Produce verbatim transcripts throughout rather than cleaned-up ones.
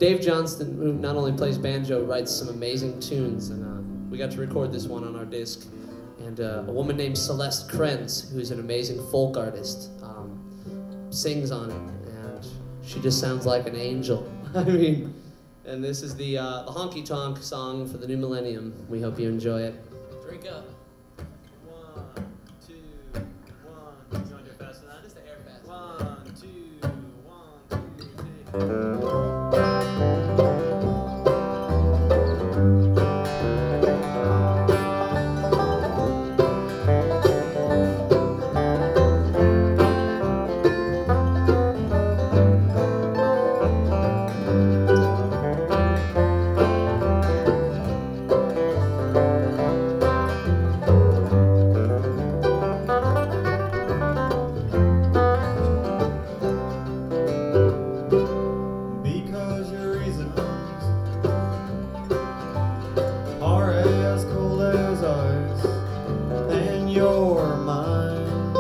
Dave Johnston, who not only plays banjo, writes some amazing tunes, and uh, we got to record this one on our disc. And uh, a woman named Celeste Krenz, who's an amazing folk artist, um, sings on it, and she just sounds like an angel. I mean, and this is the, uh, the Honky Tonk song for the new millennium. We hope you enjoy it. Drink up. One, two, one. You want to do it faster than that? Just the air fast. One, two, one, two, three. You're mine.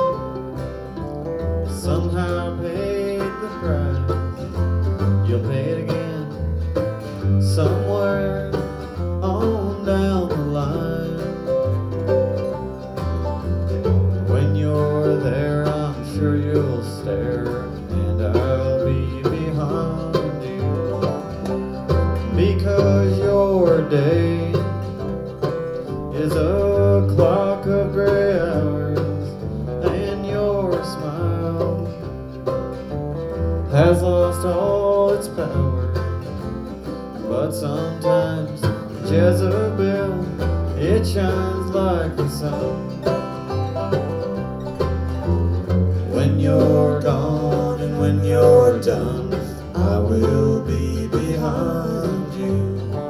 Somehow paid the price. You'll pay it again somewhere on down the line. When you're there, I'm sure you'll stare, and I'll be behind you, because your day is a clock of gray hours, and your smile has lost all its power. But sometimes Jezebel, it shines like the sun. When you're gone and when you're done, I will be behind you.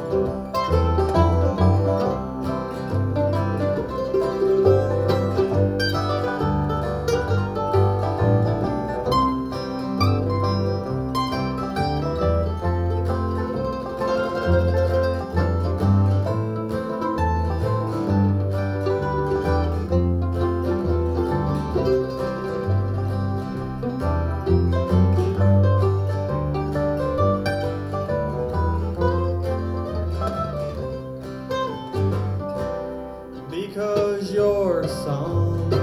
Because your songs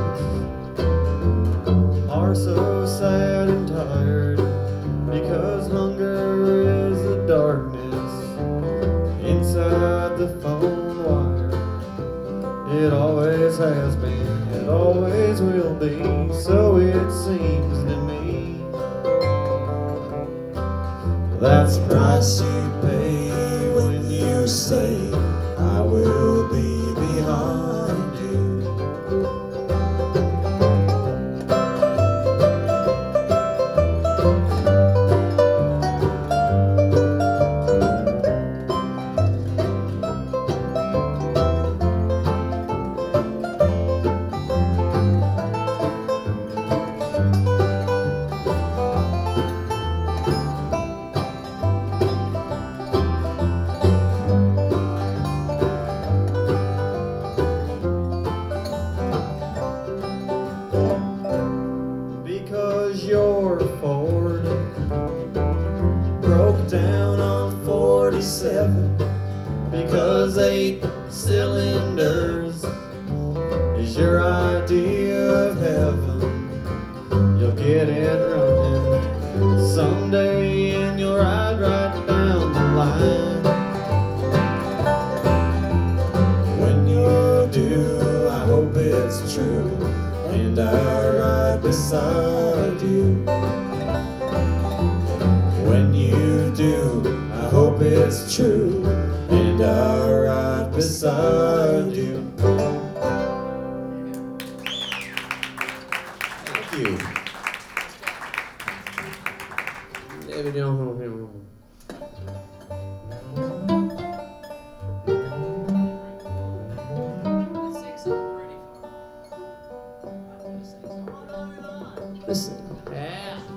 are so sad and tired, because hunger is the darkness inside the phone wire. It always has been, it always will be, so it seems to me. That's the price you pay when you say I will be behind you. Because your Ford broke down on forty-seven, because eight cylinders is your idea of heaven. You'll get it running someday, and you'll ride right down the line. When you do, I hope it's true, and I ride beside you. When you do, I hope it's true, and I ride beside you.